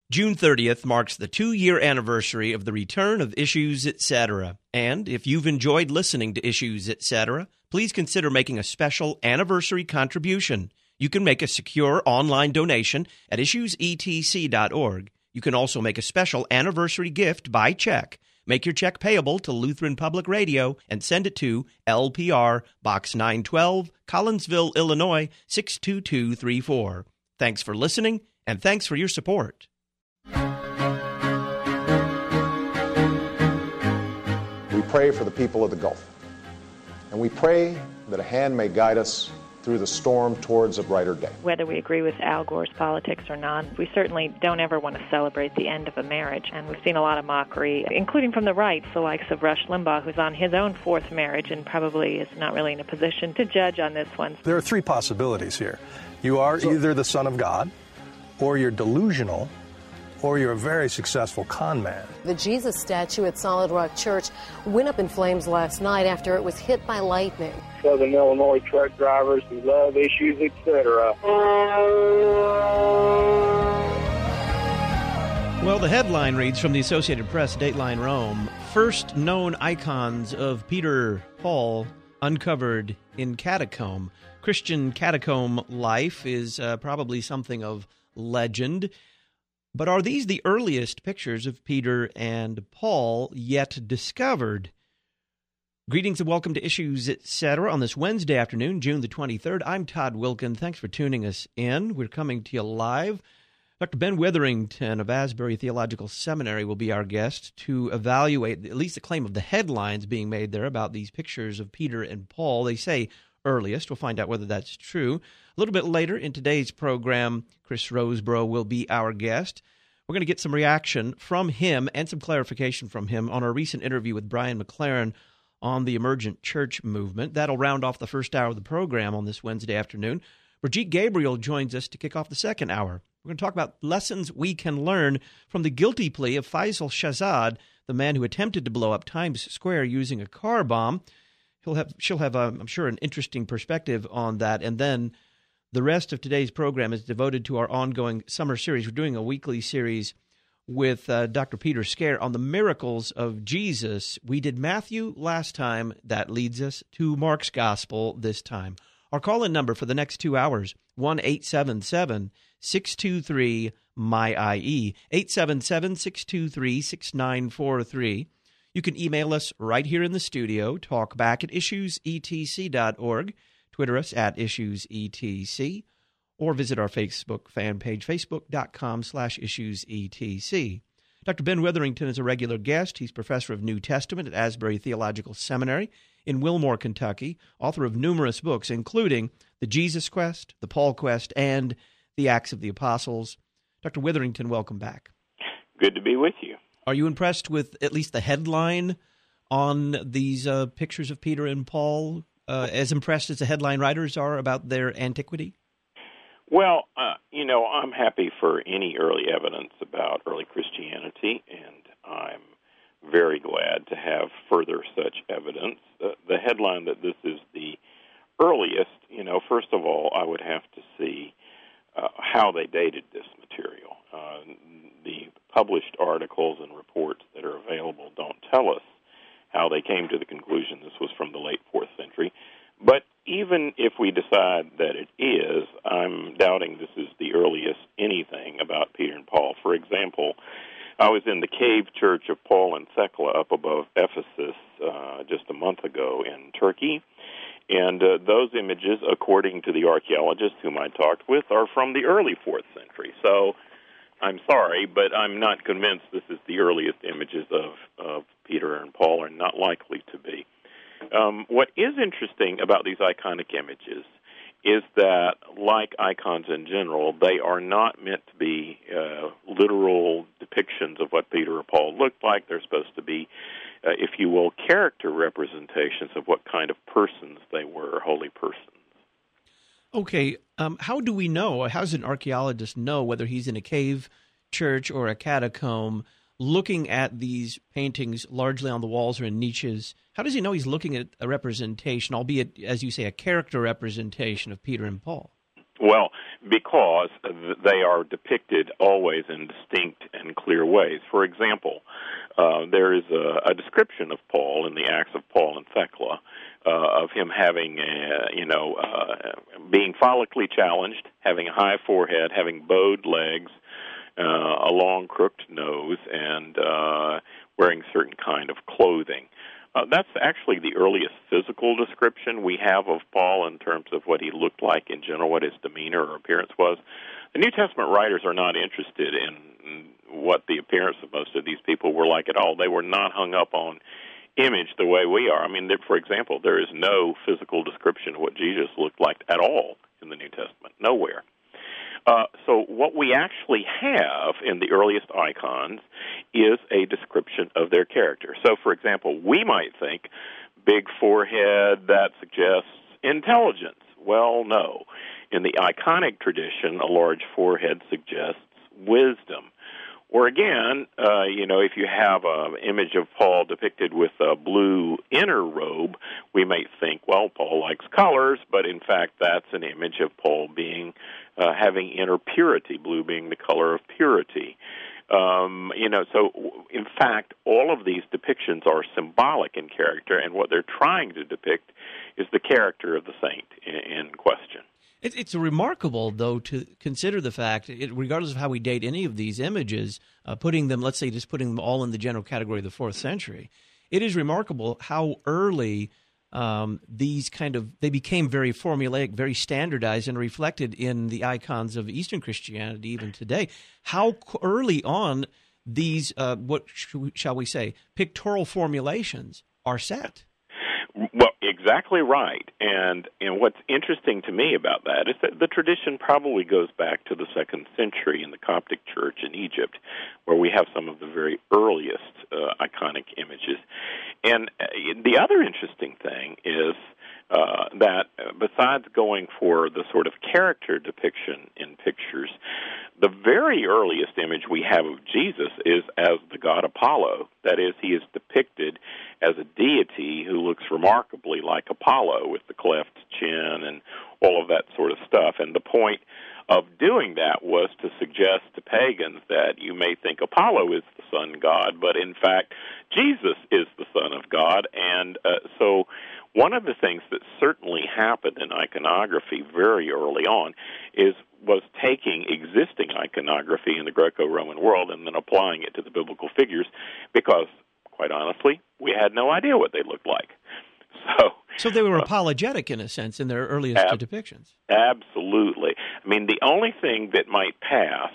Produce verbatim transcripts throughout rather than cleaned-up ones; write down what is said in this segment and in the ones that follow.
June thirtieth marks the two-year anniversary of the return of Issues Etc. And if you've enjoyed listening to Issues Etc., please consider making a special anniversary contribution. You can make a secure online donation at issues e t c dot org. You can also make a special anniversary gift by check. Make your check payable to Lutheran Public Radio and send it to L P R, Box nine twelve, Collinsville, Illinois, six two two three four. Thanks for listening, and thanks for your support. We pray for the people of the Gulf, and we pray that a hand may guide us through the storm towards a brighter day. Whether we agree with Al Gore's politics or not, we certainly don't ever want to celebrate the end of a marriage, and we've seen a lot of mockery, including from the right, the likes of Rush Limbaugh, who's on his own fourth marriage and probably is not really in a position to judge on this one. There are three possibilities here. You are So- either the son of God, or you're delusional, or you're a very successful con man. The Jesus statue at Solid Rock Church went up in flames last night after it was hit by lightning. Southern Illinois truck drivers who love Issues, et cetera. Well, the headline reads from the Associated Press, Dateline Rome, first known icons of Peter Paul uncovered in catacomb. Christian catacomb life is uh, probably something of legend. But are these the earliest pictures of Peter and Paul yet discovered? Greetings and welcome to Issues Etc. on this Wednesday afternoon, June the twenty-third. I'm Todd Wilkin. Thanks for tuning us in. We're coming to you live. Doctor Ben Witherington of Asbury Theological Seminary will be our guest to evaluate at least the claim of the headlines being made there about these pictures of Peter and Paul. They say earliest. We'll find out whether that's true. A little bit later in today's program, Chris Roseborough will be our guest. We're going to get some reaction from him and some clarification from him on our recent interview with Brian McLaren on the emergent church movement. That'll round off the first hour of the program on this Wednesday afternoon. Brigitte Gabriel joins us to kick off the second hour. We're going to talk about lessons we can learn from the guilty plea of Faisal Shahzad, the man who attempted to blow up Times Square using a car bomb. He'll have, she'll have, um, I'm sure, an interesting perspective on that. And then the rest of today's program is devoted to our ongoing summer series. We're doing a weekly series with uh, Doctor Peter Scare on the miracles of Jesus. We did Matthew last time. That leads us to Mark's Gospel this time. Our call-in number for the next two hours, one eight seven seven, six two three, M Y I E, eight seven seven, six two three, six nine four three. You can email us right here in the studio, talkback at issues e t c dot org, Twitter us at issues e t c, or visit our Facebook fan page, facebook.com slash issuesetc. Doctor Ben Witherington is a regular guest. He's professor of New Testament at Asbury Theological Seminary in Wilmore, Kentucky, author of numerous books, including The Jesus Quest, The Paul Quest, and The Acts of the Apostles. Doctor Witherington, welcome back. Good to be with you. Are you impressed with at least the headline on these uh, pictures of Peter and Paul, uh, as impressed as the headline writers are about their antiquity? Well, uh, you know, I'm happy for any early evidence about early Christianity, and I'm very glad to have further such evidence. Uh, the headline that this is the earliest, you know, first of all, I would have to see uh, how they dated this material. Uh, the published articles and reports that are available don't tell us how they came to the conclusion this was from the late fourth century. But even if we decide that it is, I'm doubting this is the earliest anything about Peter and Paul. For example, I was in the cave church of Paul and Thecla up above Ephesus uh, just a month ago in Turkey, and uh, those images, according to the archaeologists whom I talked with, are from the early fourth century. So I'm sorry, but I'm not convinced this is the earliest images of, of Peter and Paul, are not likely to be. Um, what is interesting about these iconic images is that, like icons in general, they are not meant to be uh, literal depictions of what Peter or Paul looked like. They're supposed to be, uh, if you will, character representations of what kind of persons they were, holy persons. Okay, um, how do we know, how does an archaeologist know whether he's in a cave church or a catacomb looking at these paintings largely on the walls or in niches? How does he know he's looking at a representation, albeit, as you say, a character representation of Peter and Paul? Well, because they are depicted always in distinct and clear ways. For example, uh, there is a, a description of Paul in the Acts of Paul and Thecla, uh, of him having, a, you know, uh, being follically challenged, having a high forehead, having bowed legs, uh, a long crooked nose, and uh, wearing certain kind of clothing. Uh, that's actually the earliest physical description we have of Paul in terms of what he looked like in general, what his demeanor or appearance was. The New Testament writers are not interested in what the appearance of most of these people were like at all. They were not hung up on image the way we are. I mean, there, for example, there is no physical description of what Jesus looked like at all in the New Testament, nowhere. Uh, so what we actually have in the earliest icons is a description of their character. So, for example, we might think big forehead, that suggests intelligence. Well, no. In the iconic tradition, a large forehead suggests wisdom. Or again, uh, you know, if you have an image of Paul depicted with a blue inner robe, we might think, well, Paul likes colors, but in fact that's an image of Paul being uh, having inner purity, blue being the color of purity. Um, you know, so in fact, all of these depictions are symbolic in character, and what they're trying to depict is the character of the saint in, in question. It's remarkable, though, to consider the fact, it, regardless of how we date any of these images, uh, putting them, let's say, just putting them all in the general category of the fourth century, it is remarkable how early um, these kind of, they became very formulaic, very standardized, and reflected in the icons of Eastern Christianity even today. How early on these, uh, what shall we say, pictorial formulations are set. Well, exactly right. And and what's interesting to me about that is that the tradition probably goes back to the second century in the Coptic Church in Egypt, where we have some of the very earliest uh, iconic images. And uh, the other interesting thing is uh, that uh, besides going for the sort of character depiction in pictures, the very earliest image we have of Jesus is as the god Apollo. That is, he is depicted as a deity who looks remarkably like Apollo with the cleft chin and all of that sort of stuff. And the point of doing that was to suggest to pagans that you may think Apollo is the sun god, but in fact Jesus is the son of God. And uh, so one of the things that certainly happened in iconography very early on is was taking existing iconography in the Greco-Roman world and then applying it to the biblical figures because, quite honestly, we had no idea what they looked like. So, so they were uh, apologetic, in a sense, in their earliest ab- depictions. Absolutely. I mean, the only thing that might pass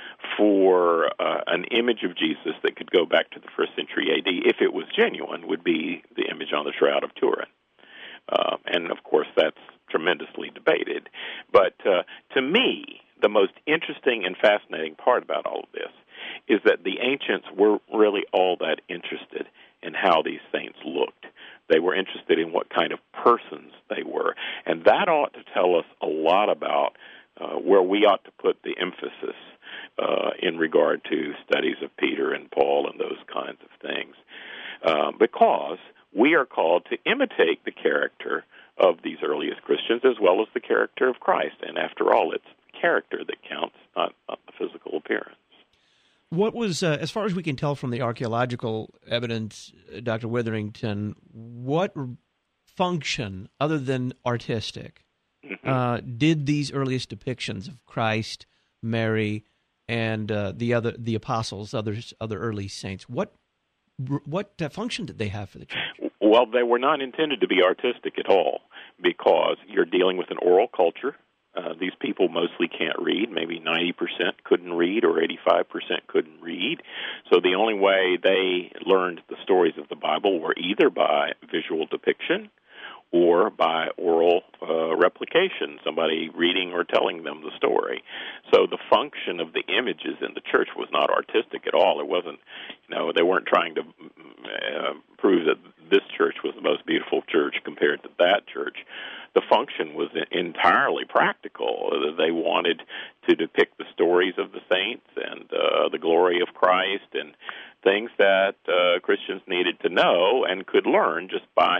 for uh, an image of Jesus that could go back to the first century A D, if it was genuine, would be the image on the Shroud of Turin. Uh, and, of course, that's tremendously debated. But uh, to me, the most interesting and fascinating part about all of this is that the ancients were really all that interested in how these saints looked. They were interested in what kind of persons they were. And that ought to tell us a lot about uh, where we ought to put the emphasis uh, in regard to studies of Peter and Paul and those kinds of things. Uh, because we are called to imitate the character of these earliest Christians as well as the character of Christ. And after all, it's character that counts, not, not the physical appearance. What was, uh, as far as we can tell from the archaeological evidence, uh, Doctor Witherington, what function, other than artistic, mm-hmm. uh, did these earliest depictions of Christ, Mary, and uh, the other the apostles, others, other early saints, what what uh, function did they have for the church? Well, they were not intended to be artistic at all, because you're dealing with an oral culture. Uh, these people mostly can't read. Maybe ninety percent couldn't read or eighty-five percent couldn't read. So the only way they learned the stories of the Bible were either by visual depiction or by oral uh, replication, somebody reading or telling them the story. So the function of the images in the church was not artistic at all. It wasn't, you know, they weren't trying to uh, prove that this church was the most beautiful church compared to that church. The function was entirely practical. They wanted to depict the stories of the saints and uh, the glory of Christ and things that uh, Christians needed to know and could learn just by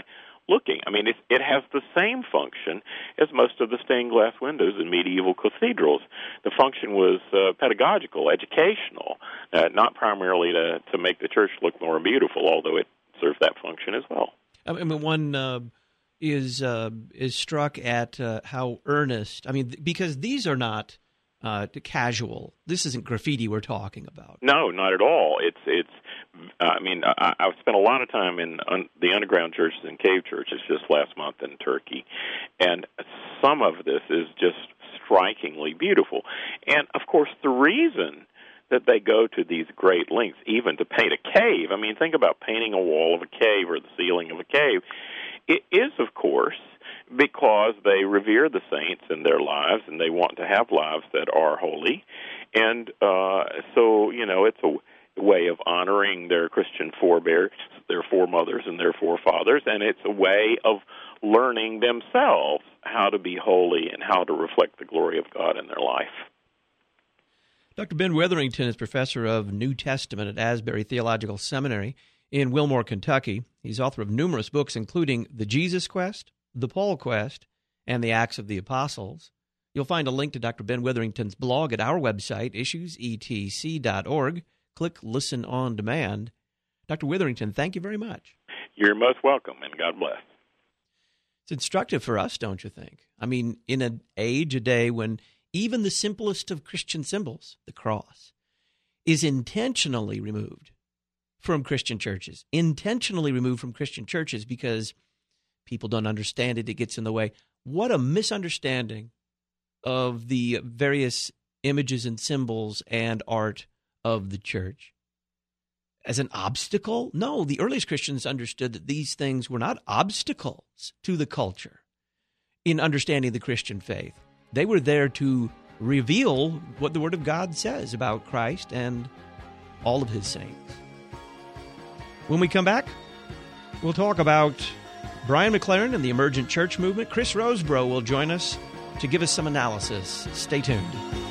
looking. I mean, it, it has the same function as most of the stained glass windows in medieval cathedrals. The function was uh, pedagogical, educational, uh, not primarily to, to make the church look more beautiful, although it serves that function as well. I mean, one uh, is uh, is struck at uh, how earnest. I mean, th- because these are not uh, casual. This isn't graffiti we're talking about. No, not at all. It's it's. Uh, I mean, I, I've spent a lot of time in un, the underground churches and cave churches just last month in Turkey, and some of this is just strikingly beautiful. And of course, the reason that they go to these great lengths, even to paint a cave. I mean, think about painting a wall of a cave or the ceiling of a cave. It is, of course, because they revere the saints in their lives, and they want to have lives that are holy. And uh, so, you know, it's a way of honoring their Christian forebears, their foremothers and their forefathers, and it's a way of learning themselves how to be holy and how to reflect the glory of God in their life. Doctor Ben Witherington is professor of New Testament at Asbury Theological Seminary in Wilmore, Kentucky. He's author of numerous books, including The Jesus Quest, The Paul Quest, and The Acts of the Apostles. You'll find a link to Doctor Ben Witherington's blog at our website, issues e t c dot org. Click Listen on Demand. Doctor Witherington, thank you very much. You're most welcome, and God bless. It's instructive for us, don't you think? I mean, in an age, a day when even the simplest of Christian symbols, the cross, is intentionally removed from Christian churches, intentionally removed from Christian churches because people don't understand it, it gets in the way. What a misunderstanding of the various images and symbols and art of the church. As an obstacle? No, the earliest Christians understood that these things were not obstacles to the culture in understanding the Christian faith. They were there to reveal what the Word of God says about Christ and all of His saints. When we come back, we'll talk about Brian McLaren and the emergent church movement. Chris Rosebrough will join us to give us some analysis. Stay tuned.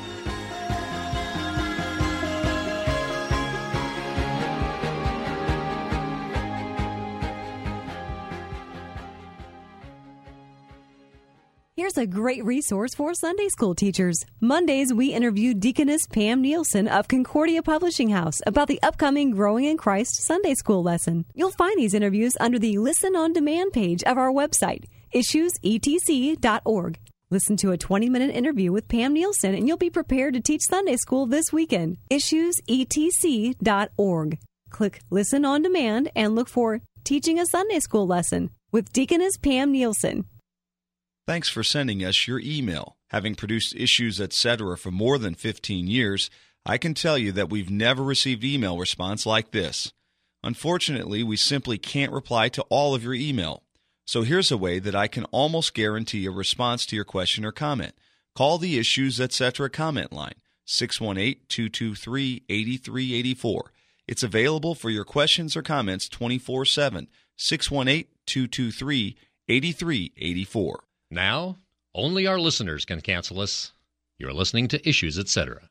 Here's a great resource for Sunday school teachers. Mondays, we interview Deaconess Pam Nielsen of Concordia Publishing House about the upcoming Growing in Christ Sunday school lesson. You'll find these interviews under the Listen on Demand page of our website, issues e t c dot org. Listen to a twenty-minute interview with Pam Nielsen, and you'll be prepared to teach Sunday school this weekend. issues e t c dot org. Click Listen on Demand and look for Teaching a Sunday School Lesson with Deaconess Pam Nielsen. Thanks for sending us your email. Having produced Issues, et cetera for more than fifteen years, I can tell you that we've never received email response like this. Unfortunately, we simply can't reply to all of your email. So here's a way that I can almost guarantee a response to your question or comment. Call the Issues, et cetera comment line, six one eight, two two three, eight three eight four. It's available for your questions or comments twenty-four seven, six one eight, two two three, eight three eight four. Now, only our listeners can cancel us. You're listening to Issues, et cetera.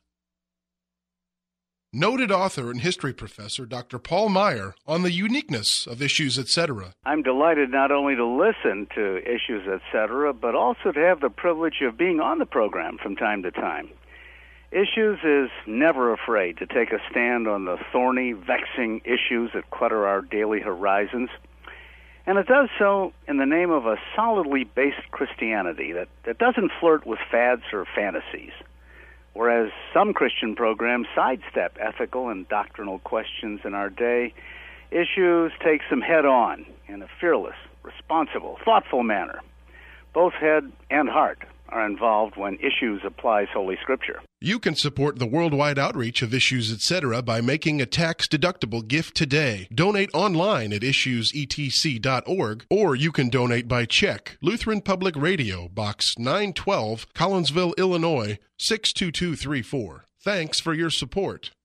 Noted author and history professor Doctor Paul Meier on the uniqueness of Issues, et cetera. I'm delighted not only to listen to Issues, et cetera, but also to have the privilege of being on the program from time to time. Issues is never afraid to take a stand on the thorny, vexing issues that clutter our daily horizons. And it does so in the name of a solidly based Christianity that, that doesn't flirt with fads or fantasies. Whereas some Christian programs sidestep ethical and doctrinal questions in our day, Issues takes them head-on in a fearless, responsible, thoughtful manner. Both head and heart are involved when Issues applies Holy Scripture. You can support the worldwide outreach of Issues, et cetera by making a tax-deductible gift today. Donate online at issues e t c dot org, or you can donate by check. Lutheran Public Radio, Box nine twelve, Collinsville, Illinois, six two two three four. Thanks for your support.